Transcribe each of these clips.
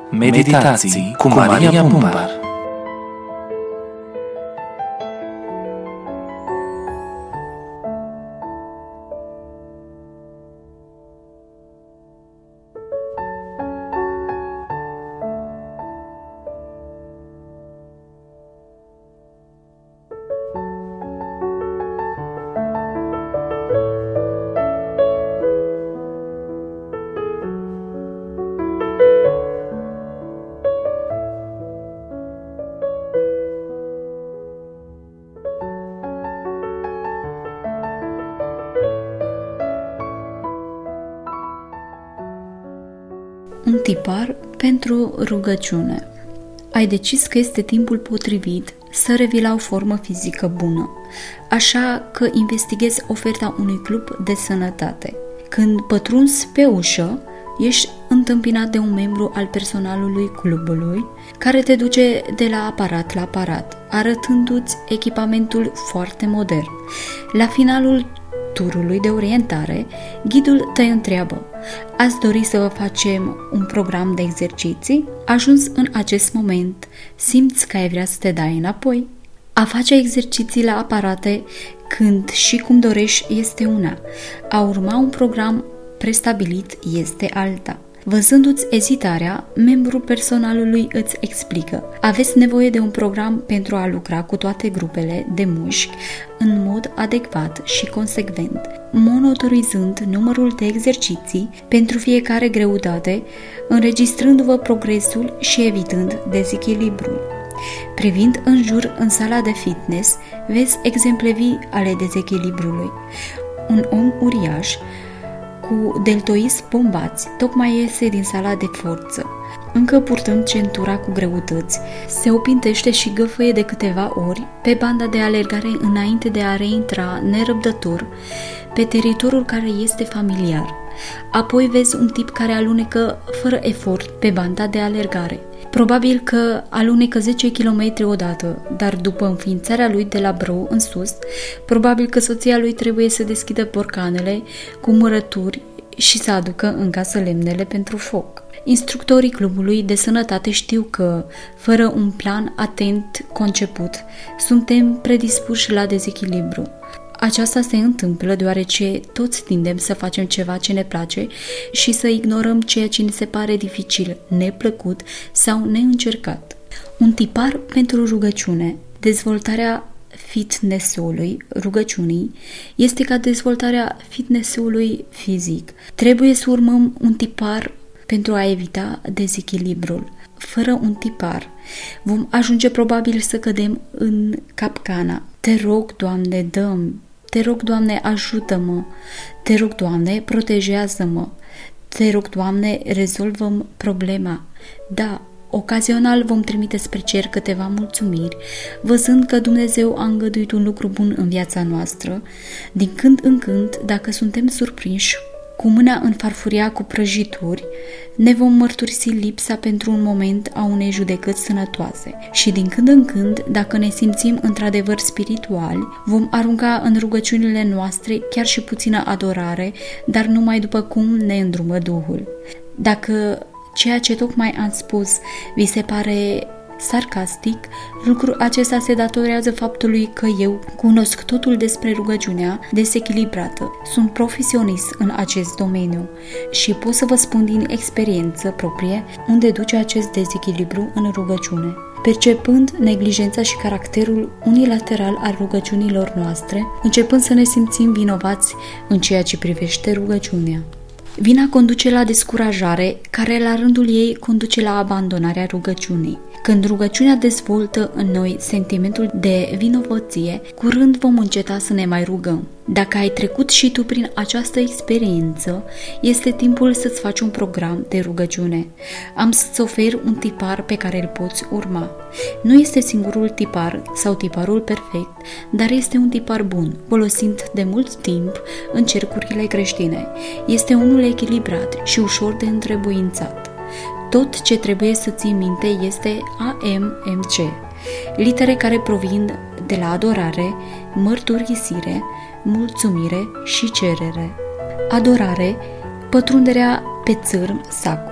Meditații cu Maria Pumpar. Un tipar pentru rugăciune. Ai decis că este timpul potrivit să revii la o formă fizică bună, așa că investighezi oferta unui club de sănătate. Când pătrunzi pe ușă, ești întâmpinat de un membru al personalului clubului care te duce de la aparat la aparat, arătându-ți echipamentul foarte modern. La finalul turului de orientare, ghidul te întreabă: ați dori să vă facem un program de exerciții? Ajuns în acest moment, simți că ai vrea să te dai înapoi? A face exerciții la aparate când și cum dorești este una, a urma un program prestabilit este alta. Văzându-ți ezitarea, membrul personalului îți explică: aveți nevoie de un program pentru a lucra cu toate grupele de mușchi în mod adecvat și consecvent, monitorizând numărul de exerciții pentru fiecare greutate, înregistrându-vă progresul și evitând dezechilibrul. Privind în jur în sala de fitness, vezi exemple vii ale dezechilibrului. Un om uriaș cu deltoizi bombați tocmai iese din sala de forță, încă purtând centura cu greutăți, se opintește și găfăie de câteva ori pe banda de alergare înainte de a reintra nerăbdător pe teritoriul care este familiar. Apoi vezi un tip care alunecă fără efort pe banda de alergare. Probabil că alunecă 10 km odată, dar după înființarea lui de la brâu în sus, probabil că soția lui trebuie să deschidă borcanele cu mărături și să aducă în casă lemnele pentru foc. Instructorii clubului de sănătate știu că, fără un plan atent conceput, suntem predispuși la dezechilibru. Aceasta se întâmplă deoarece toți tindem să facem ceva ce ne place și să ignorăm ceea ce ne se pare dificil, neplăcut sau neîncercat. Un tipar pentru rugăciune. Dezvoltarea fitness-ului, rugăciunii, este ca dezvoltarea fitness-ului fizic. Trebuie să urmăm un tipar pentru a evita dezechilibrul. Fără un tipar, vom ajunge probabil să cădem în capcana. Te rog, Doamne, dă-mi. Te rog, Doamne, ajută-mă. Te rog, Doamne, protejează-mă. Te rog, Doamne, rezolvă-mi problema. Da, ocazional vom trimite spre cer câteva mulțumiri, văzând că Dumnezeu a îngăduit un lucru bun în viața noastră. Din când în când, dacă suntem surprinși cu mâna în farfuria cu prăjituri, ne vom mărturisi lipsa pentru un moment a unei judecăți sănătoase și din când în când, dacă ne simțim într-adevăr spirituali, vom arunca în rugăciunile noastre chiar și puțină adorare, dar numai după cum ne îndrumă Duhul. Dacă ceea ce tocmai am spus vi se pare sarcastic, lucrul acesta se datorează faptului că eu cunosc totul despre rugăciunea desechilibrată. Sunt profesionist în acest domeniu și pot să vă spun din experiență proprie unde duce acest dezechilibru în rugăciune. Percepând neglijența și caracterul unilateral al rugăciunilor noastre, începând să ne simțim vinovați în ceea ce privește rugăciunea. Vina conduce la descurajare, care la rândul ei conduce la abandonarea rugăciunii. Când rugăciunea dezvoltă în noi sentimentul de vinovăție, curând vom înceta să ne mai rugăm. Dacă ai trecut și tu prin această experiență, este timpul să-ți faci un program de rugăciune. Am să-ți ofer un tipar pe care îl poți urma. Nu este singurul tipar sau tiparul perfect, dar este un tipar bun, folosind de mult timp în cercurile creștine. Este unul echilibrat și ușor de întrebuințat. Tot ce trebuie să ții minte este AMMC, litere care provin de la adorare, mărturisire, mulțumire și cerere. Adorare, pătrunderea pe țărm sacru.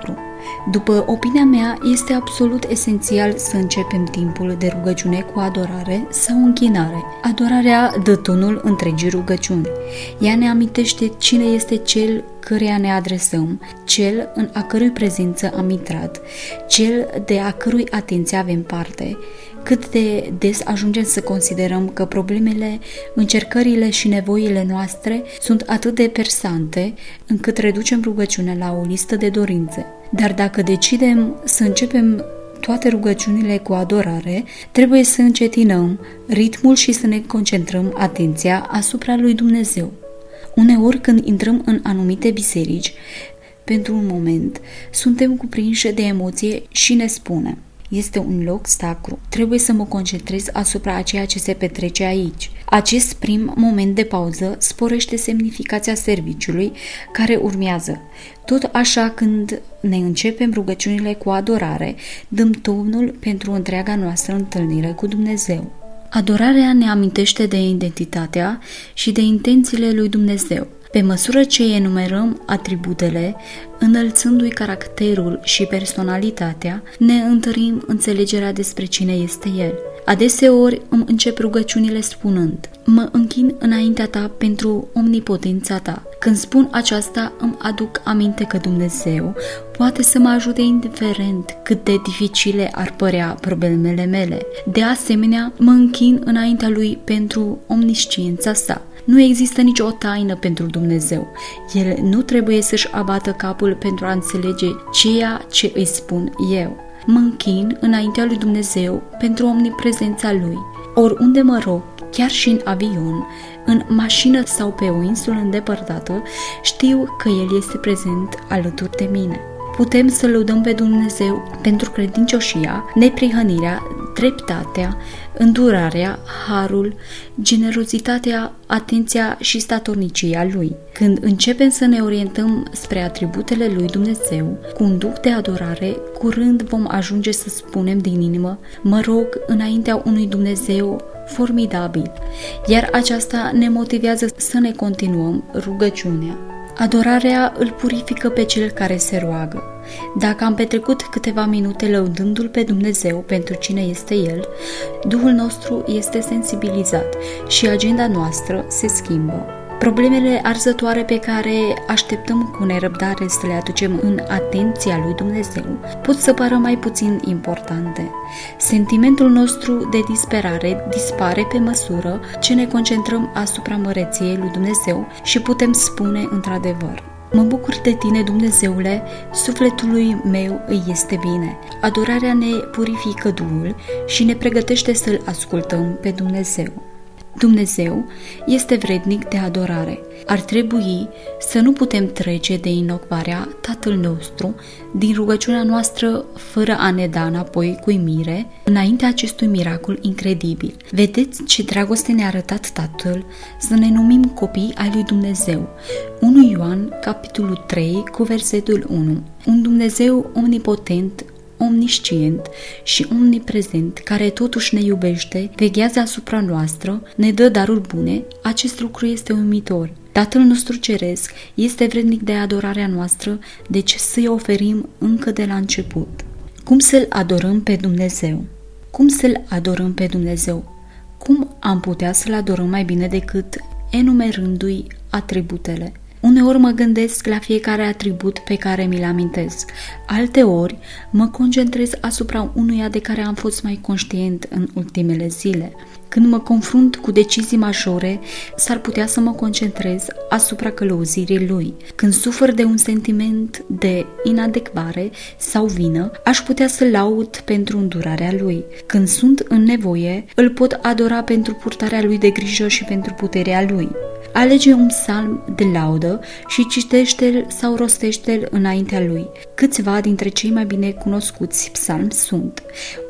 După opinia mea, este absolut esențial să începem timpul de rugăciune cu adorare sau închinare. Adorarea dă tonul întregii rugăciuni. Ea ne amintește cine este Cel căreia ne adresăm, Cel în a cărui prezență am intrat, Cel de a cărui atenție avem parte. Cât de des ajungem să considerăm că problemele, încercările și nevoile noastre sunt atât de persante încât reducem rugăciunea la o listă de dorințe. Dar dacă decidem să începem toate rugăciunile cu adorare, trebuie să încetinăm ritmul și să ne concentrăm atenția asupra lui Dumnezeu. Uneori, când intrăm în anumite biserici, pentru un moment, suntem cuprinși de emoție și ne spunem: este un loc sacru, trebuie să mă concentrez asupra a ceea ce se petrece aici. Acest prim moment de pauză sporește semnificația serviciului care urmează. Tot așa, când ne începem rugăciunile cu adorare, dăm tonul pentru întreaga noastră întâlnire cu Dumnezeu. Adorarea ne amintește de identitatea și de intențiile lui Dumnezeu. Pe măsură ce enumerăm atributele, înălțându-i caracterul și personalitatea, ne întărim înțelegerea despre cine este El. Adeseori îmi încep rugăciunile spunând: mă închin înaintea ta pentru omnipotența ta. Când spun aceasta, îmi aduc aminte că Dumnezeu poate să mă ajute indiferent cât de dificile ar părea problemele mele. De asemenea, mă închin înaintea Lui pentru omnisciența sa. Nu există nicio taină pentru Dumnezeu. El nu trebuie să-și abată capul pentru a înțelege ceea ce îi spun eu. Mă închin înaintea lui Dumnezeu pentru omniprezența Lui. Oriunde mă rog, chiar și în avion, în mașină sau pe o insulă îndepărtată, știu că El este prezent alături de mine. Putem să lăudăm pe Dumnezeu pentru credincioșia, neprihănirea, dreptatea, îndurarea, harul, generozitatea, atenția și statornicia Lui. Când începem să ne orientăm spre atributele Lui Dumnezeu, cu un duh de adorare, curând vom ajunge să spunem din inimă: mă rog înaintea unui Dumnezeu formidabil, iar aceasta ne motivează să ne continuăm rugăciunea. Adorarea îl purifică pe cel care se roagă. Dacă am petrecut câteva minute lăudându-L pe Dumnezeu pentru cine este El, Duhul nostru este sensibilizat și agenda noastră se schimbă. Problemele arzătoare pe care așteptăm cu nerăbdare să le aducem în atenția lui Dumnezeu pot să pară mai puțin importante. Sentimentul nostru de disperare dispare pe măsură ce ne concentrăm asupra măreției lui Dumnezeu și putem spune într-adevăr: mă bucur de tine, Dumnezeule, sufletului meu îi este bine. Adorarea ne purifică Duhul și ne pregătește să-L ascultăm pe Dumnezeu. Dumnezeu este vrednic de adorare. Ar trebui să nu putem trece de inocvarea Tatăl nostru din rugăciunea noastră fără a ne da înapoi cu uimire înaintea acestui miracol incredibil. Vedeți ce dragoste ne-a arătat Tatăl să ne numim copii ai lui Dumnezeu. 1 Ioan, capitolul 3, cu versetul 1. Un Dumnezeu omnipotent, omniscient și omniprezent, care totuși ne iubește, veghează asupra noastră, ne dă daruri bune, acest lucru este uimitor. Tatăl nostru ceresc este vrednic de adorarea noastră, deci să-i oferim încă de la început. Cum să-L adorăm pe Dumnezeu? Cum să-L adorăm pe Dumnezeu? Cum am putea să-L adorăm mai bine decât enumerându-i atributele? Uneori mă gândesc la fiecare atribut pe care mi-l amintesc. Alteori mă concentrez asupra unuia de care am fost mai conștient în ultimele zile. Când mă confrunt cu decizii majore, s-ar putea să mă concentrez asupra călăuzirii lui. Când sufăr de un sentiment de inadecvare sau vină, aș putea să laud pentru îndurarea lui. Când sunt în nevoie, îl pot adora pentru purtarea lui de grijă și pentru puterea lui. Alege un psalm de laudă și citește-l sau rostește-l înaintea lui. Câțiva dintre cei mai bine cunoscuți psalmi sunt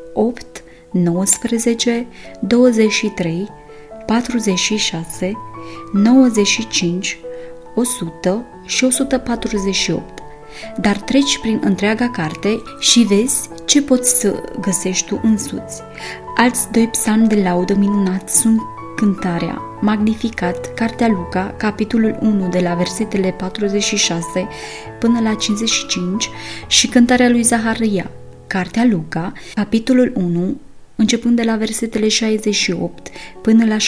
8, 19, 23, 46, 95, 100 și 148. Dar treci prin întreaga carte și vezi ce poți să găsești tu însuți. Alți doi psalmi de laudă minunați sunt Cântarea, Magnificat, Cartea Luca, capitolul 1 de la versetele 46 până la 55 și cântarea lui Zaharia, Cartea Luca, capitolul 1, începând de la versetele 68 până la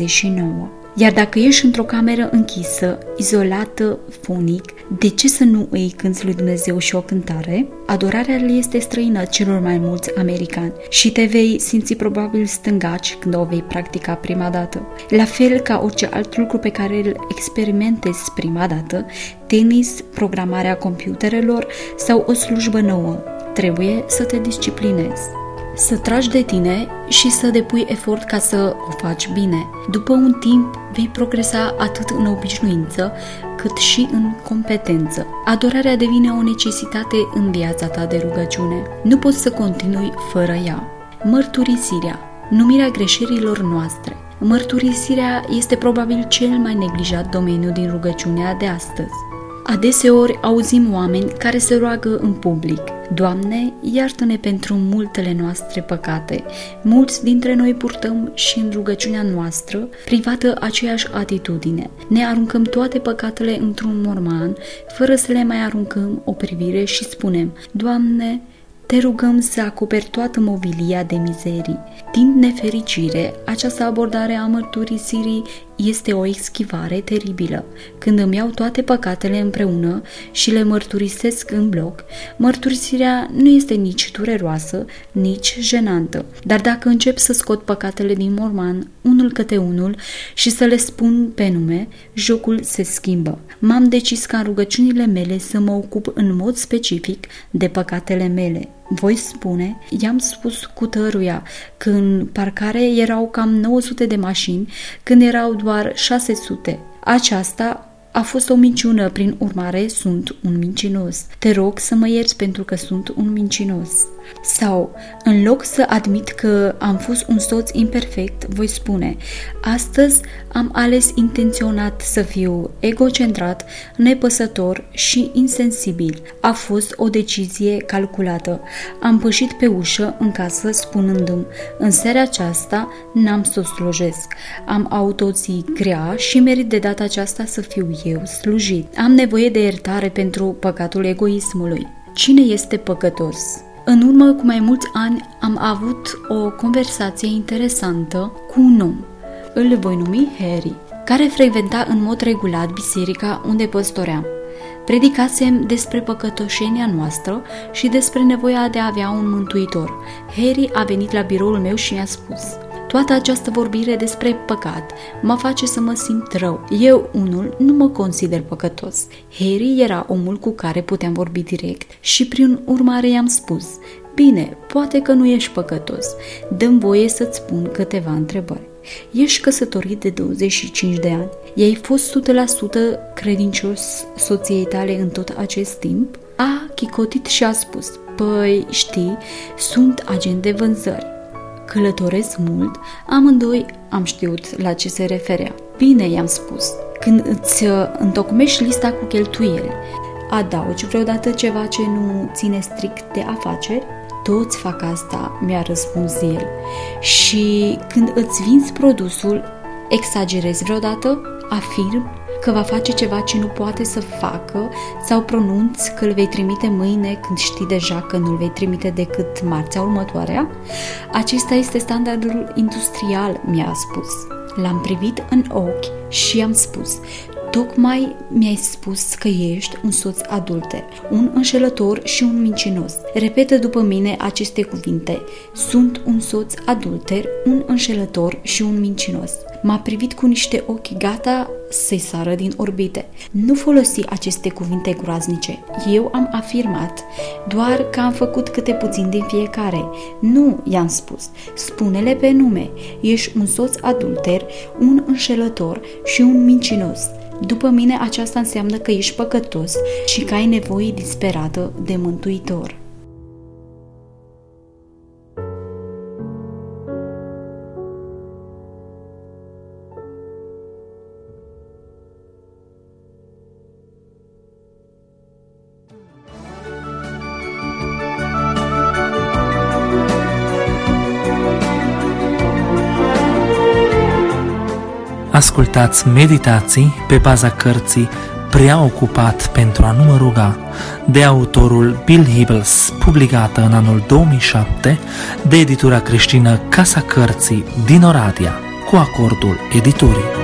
79. Iar dacă ești într-o cameră închisă, izolată, fonic, de ce să nu îi cânți lui Dumnezeu și o cântare? Adorarea lui este străină celor mai mulți americani și te vei simți probabil stângaci când o vei practica prima dată. La fel ca orice alt lucru pe care îl experimentezi prima dată, tenis, programarea computerelor sau o slujbă nouă, trebuie să te disciplinezi. Să tragi de tine și să depui efort ca să o faci bine. După un timp vei progresa atât în obișnuință cât și în competență. Adorarea devine o necesitate în viața ta de rugăciune. Nu poți să continui fără ea. Mărturisirea, numirea greșelilor noastre. Mărturisirea este probabil cel mai neglijat domeniu din rugăciunea de astăzi. Adeseori auzim oameni care se roagă în public: Doamne, iartă-ne pentru multele noastre păcate. Mulți dintre noi purtăm și în rugăciunea noastră privată aceeași atitudine. Ne aruncăm toate păcatele într-un morman, fără să le mai aruncăm o privire și spunem: Doamne, te rugăm să acoperi toată movilia de mizerii. Din nefericire, această abordare a mărturisirii este o eschivare teribilă. Când îmi iau toate păcatele împreună și le mărturisesc în bloc, mărturisirea nu este nici dureroasă, nici jenantă. Dar dacă încep să scot păcatele din morman, unul câte unul, și să le spun pe nume, jocul se schimbă. M-am decis ca în rugăciunile mele să mă ocup în mod specific de păcatele mele. Voi spune, i-am spus cutăruia că în parcare erau cam 900 de mașini, când erau doar 600. Aceasta a fost o minciună, prin urmare sunt un mincinos. Te rog să mă ierți pentru că sunt un mincinos. Sau, în loc să admit că am fost un soț imperfect, voi spune: astăzi am ales intenționat să fiu egocentrat, nepăsător și insensibil. A fost o decizie calculată. Am pășit pe ușă în casă spunându-mi: în seara aceasta n-am să o slujesc. Am autoții grea și merit de data aceasta să fiu eu slujit. Am nevoie de iertare pentru păcatul egoismului. Cine este păcătos? În urmă cu mai mulți ani am avut o conversație interesantă cu un om. Îl voi numi Harry, care frecventa în mod regulat biserica unde păstoream. Predicasem despre păcătoșenia noastră și despre nevoia de a avea un mântuitor. Harry a venit la biroul meu și mi-a spus: toată această vorbire despre păcat mă face să mă simt rău. Eu, unul, nu mă consider păcătos. Harry era omul cu care puteam vorbi direct și prin urmare i-am spus: bine, poate că nu ești păcătos. Dă-mi voie să-ți spun câteva întrebări. Ești căsătorit de 25 de ani? I-ai fost 100% credincios soției tale în tot acest timp? A chicotit și a spus: păi, știi, sunt agent de vânzări. Călătoresc mult, amândoi am știut la ce se referea. Bine, i-am spus, când îți întocmești lista cu cheltuieli, adaugi vreodată ceva ce nu ține strict de afaceri? Toți fac asta, mi-a răspuns el. Și când îți vinzi produsul, exagerezi vreodată? Afirm că va face ceva ce nu poate să facă sau pronunți că îl vei trimite mâine când știi deja că nu îl vei trimite decât marțea următoarea? Acesta este standardul industrial, mi-a spus. L-am privit în ochi și i-am spus: tocmai mi-ai spus că ești un soț adulter, un înșelător și un mincinos. Repetă după mine aceste cuvinte: sunt un soț adulter, un înșelător și un mincinos. M-a privit cu niște ochi gata să-i sară din orbite. Nu folosi aceste cuvinte groaznice. Eu am afirmat doar că am făcut câte puțin din fiecare. Nu, i-am spus. Spune-le pe nume. Ești un soț adulter, un înșelător și un mincinos. După mine, aceasta înseamnă că ești păcătos și că ai nevoie disperată de mântuitor. Ascultați meditații pe baza cărții Prea ocupat pentru a nu mă ruga, de autorul Bill Hybels, publicată în anul 2007 de editura creștină Casa Cărții din Oradea, cu acordul editurii.